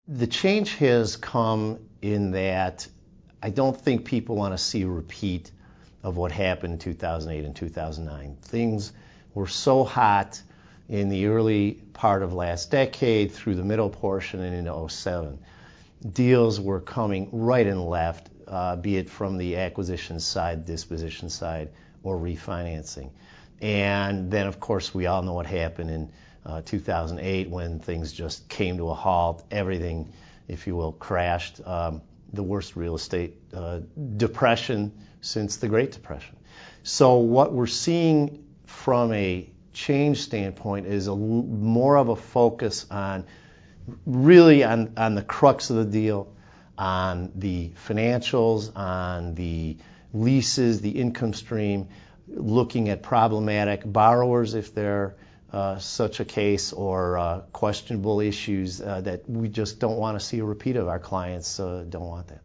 The change has come in that I don't think people want to see a repeat of what happened in 2008 and 2009. Things were so hot in the early part of last decade through the middle portion and into '07. Deals were coming right and left, be it from the acquisition side, disposition side, or refinancing. And then, of course, we all know what happened in 2008 when things just came to a halt. Everything, if you will, crashed. The worst real estate depression since the Great Depression. So what we're seeing from a change standpoint is more of a focus on really on the crux of the deal, on the financials, on the leases, the income stream, looking at problematic borrowers if they're such a case, or questionable issues that we just don't want to see a repeat of. Our clients don't want that.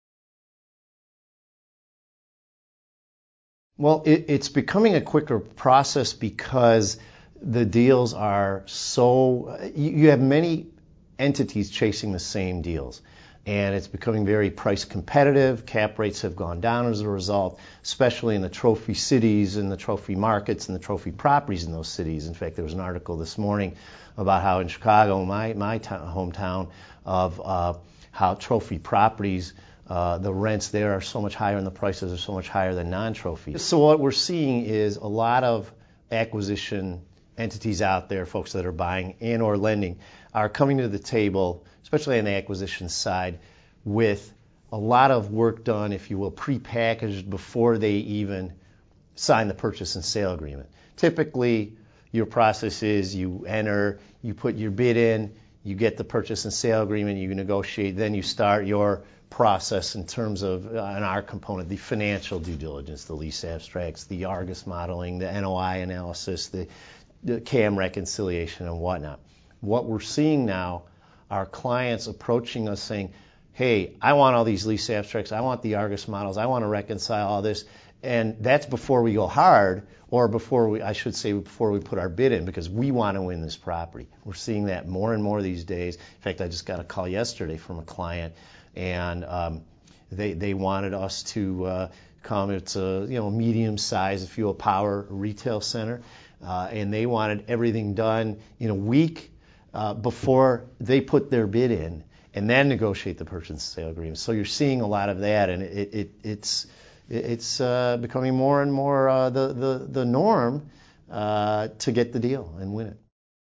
Well, it's becoming a quicker process because the deals are so, you have many entities chasing the same deals. And it's becoming very price competitive. Cap rates have gone down as a result, especially in the trophy cities and the trophy markets and the trophy properties in those cities. In fact, there was an article this morning about how in Chicago, my hometown, of how trophy properties, the rents there are so much higher and the prices are so much higher than non-trophy. So what we're seeing is a lot of acquisition entities out there, folks that are buying and or lending, are coming to the table, especially on the acquisition side, with a lot of work done, if you will, prepackaged before they even sign the purchase and sale agreement. Typically, your process is you enter, you put your bid in, you get the purchase and sale agreement, you negotiate, then you start your process in terms of, on our component, the financial due diligence, the lease abstracts, the Argus modeling, the NOI analysis, the CAM reconciliation and whatnot. What we're seeing now are clients approaching us saying, hey, I want all these lease abstracts, I want the Argus models, I want to reconcile all this. And that's before we go hard, or before we put our bid in, because we want to win this property. We're seeing that more and more these days. In fact, I just got a call yesterday from a client, and they wanted us to come. It's a medium size, if you will, power retail center, and they wanted everything done in a week before they put their bid in, and then negotiate the purchase and sale agreement. So you're seeing a lot of that, and it's becoming more and more the norm to get the deal and win it.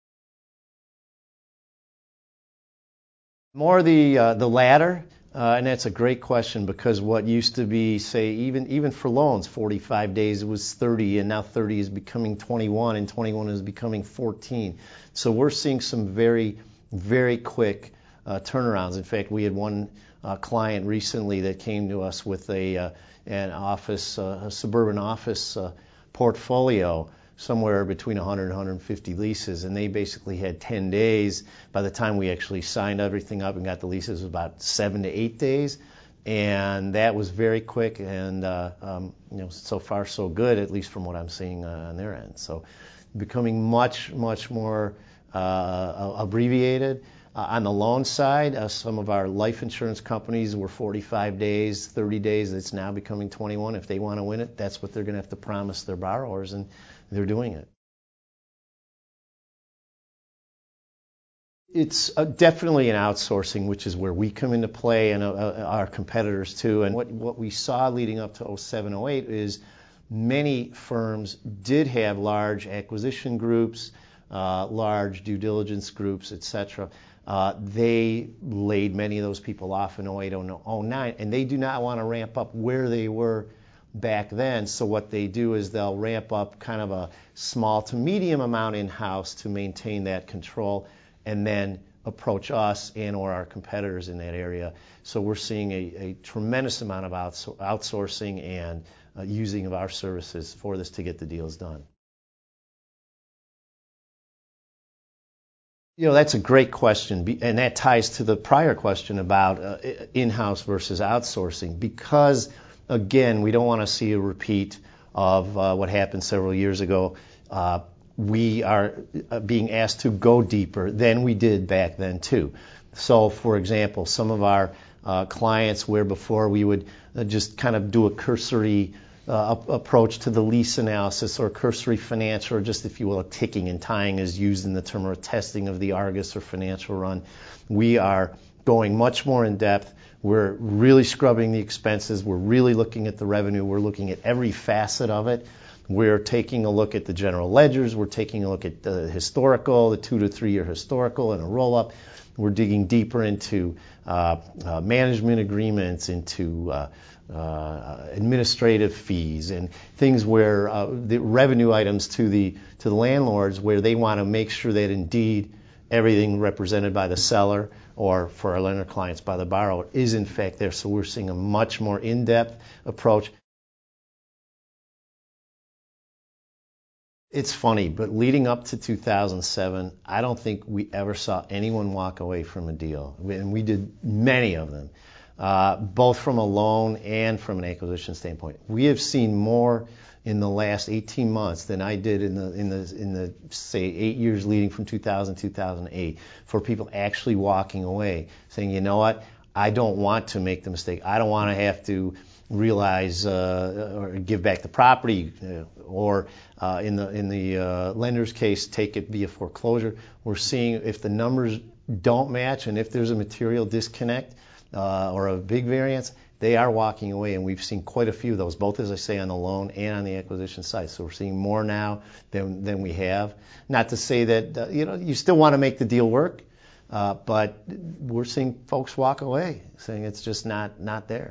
More the latter, and that's a great question, because what used to be, say, even for loans, 45 days, it was 30, and now 30 is becoming 21, and 21 is becoming 14. So we're seeing some very, very quick turnarounds. In fact, we had one client recently that came to us with an office, a suburban office portfolio, somewhere between 100 and 150 leases, and they basically had 10 days. By the time we actually signed everything up and got the leases, it was about 7 to 8 days, and that was very quick. And so far so good, at least from what I'm seeing on their end. So becoming much, much more abbreviated. On the loan side, some of our life insurance companies were 45 days, 30 days. It's now becoming 21. If they want to win it, that's what they're going to have to promise their borrowers, and they're doing it. It's definitely an outsourcing, which is where we come into play, and our competitors too. And what we saw leading up to '07, '08 is many firms did have large acquisition groups, large due diligence groups, etc. They laid many of those people off in '08, '09, and they do not want to ramp up where they were back then. So what they do is they'll ramp up kind of a small to medium amount in-house to maintain that control, and then approach us and or our competitors in that area. So we're seeing a tremendous amount of outsourcing and using of our services for this to get the deals done. That's a great question, and that ties to the prior question about in-house versus outsourcing, because again, we don't want to see a repeat of what happened several years ago. We are being asked to go deeper than we did back then too. So, for example, some of our clients where before we would just kind of do a cursory approach to the lease analysis or cursory financial, or just, if you will, a ticking and tying is used in the term, or testing of the Argus or financial run. We are going much more in depth. We're really scrubbing the expenses. We're really looking at the revenue. We're looking at every facet of it. We're taking a look at the general ledgers. We're taking a look at the historical, the 2 to 3 year historical and a roll-up. We're digging deeper into management agreements, into administrative fees, and things where the revenue items to the landlords, where they want to make sure that indeed everything represented by the seller, or for our lender clients by the borrower, is in fact there. So we're seeing a much more in-depth approach. It's funny, but leading up to 2007, I don't think we ever saw anyone walk away from a deal. And we did many of them, both from a loan and from an acquisition standpoint. We have seen more in the last 18 months than I did in the say 8 years leading from 2000 to 2008, for people actually walking away saying, you know what, I don't want to make the mistake. I don't want to have to realize or give back the property, or in the lender's case, take it via foreclosure. We're seeing if the numbers don't match, and if there's a material disconnect or a big variance, they are walking away, and we've seen quite a few of those, both, as I say, on the loan and on the acquisition side. So we're seeing more now than we have. Not to say that you still want to make the deal work, but we're seeing folks walk away saying it's just not there.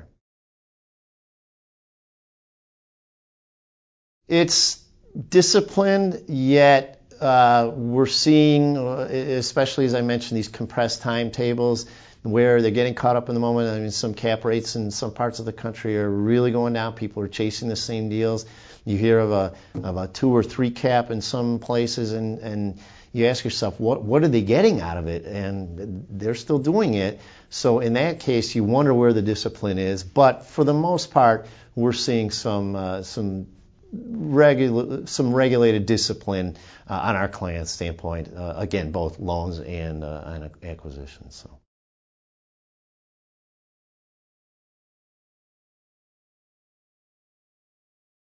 It's disciplined, yet we're seeing, especially as I mentioned, these compressed timetables where they're getting caught up in the moment. I mean, some cap rates in some parts of the country are really going down. People are chasing the same deals. You hear of a 2 or 3 cap in some places, and you ask yourself, what are they getting out of it? And they're still doing it. So in that case, you wonder where the discipline is. But for the most part, we're seeing some regulated discipline on our client standpoint. Again, both loans and acquisitions. So.